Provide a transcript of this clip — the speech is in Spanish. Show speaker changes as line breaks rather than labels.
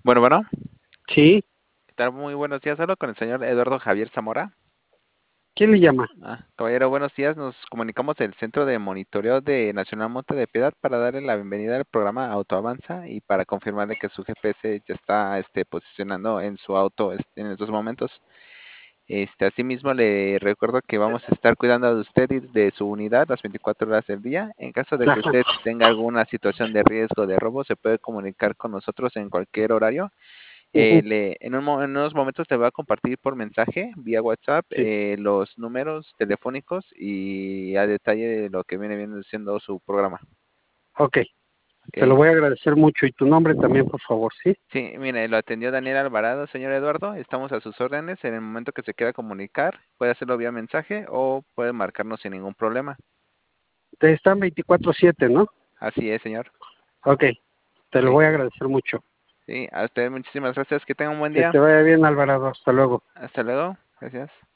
Bueno,
Sí,
¿qué tal? Muy buenos días. Hablo con el señor Eduardo Javier Zamora.
¿quién le llama?
Caballero, buenos días. Nos comunicamos del Centro de Monitoreo de Nacional Monte de Piedad para darle la bienvenida al programa Autoavanza y para confirmarle que su GPS ya está posicionando en su auto en estos momentos. Asimismo, le recuerdo que vamos a estar cuidando de usted y de su unidad las 24 horas del día. En caso de que
Ajá,
usted tenga alguna situación de riesgo de robo, se puede comunicar con nosotros en cualquier horario.
ujú,
En unos momentos te voy a compartir por mensaje vía WhatsApp
sí,
los números telefónicos y a detalle de lo que viene siendo su programa.
ok, te lo
¿Ok?
voy a agradecer mucho y tu nombre también, por favor, ¿sí?
Sí, mire, lo atendió Daniel Alvarado, señor Eduardo. Estamos a sus órdenes. En el momento que se quiera comunicar, puede hacerlo vía mensaje o puede marcarnos sin ningún problema.
Te están 24/7, ¿no?
Así es, señor.
Ok, te lo
¿Ok?
voy a agradecer mucho.
Sí, a usted muchísimas gracias. Que tenga un buen
Que
día.
te vaya bien, Alvarado, hasta luego.
Hasta luego. Gracias.